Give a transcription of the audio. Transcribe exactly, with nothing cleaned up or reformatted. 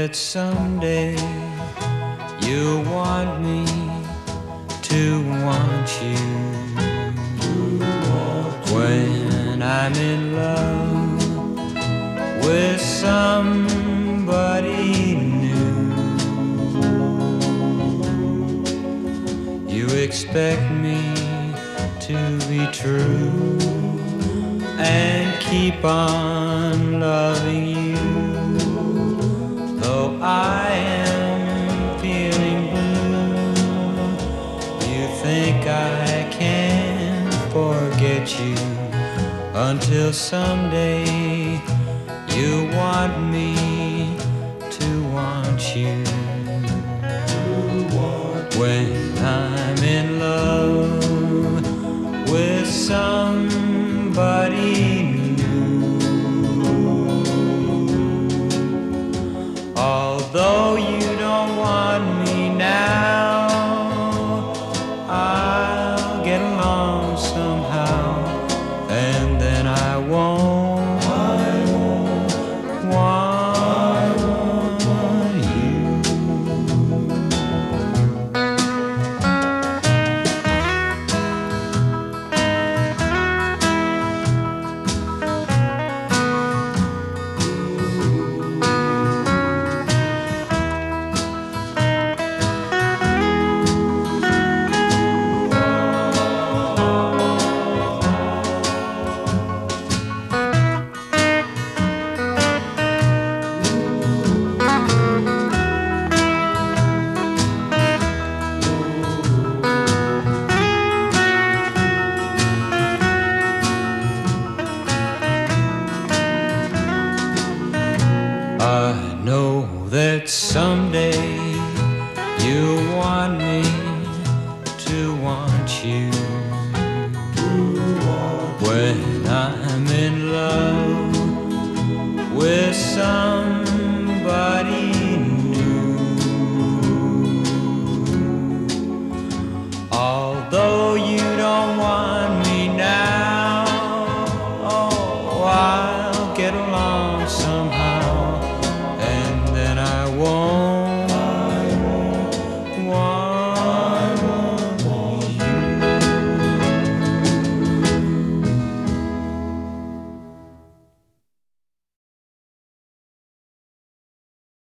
that someday you'll want me to want you. When I'm in love with somebody new, you expect me to be true and keep on loving you. Though I am feeling blue, you think I can forget you until someday you want me to want you. When I'm in love with somebody new, although you don't want me now, I'll get along somehow, and then I won't, I won't want you. I know that someday you'll want me to want you.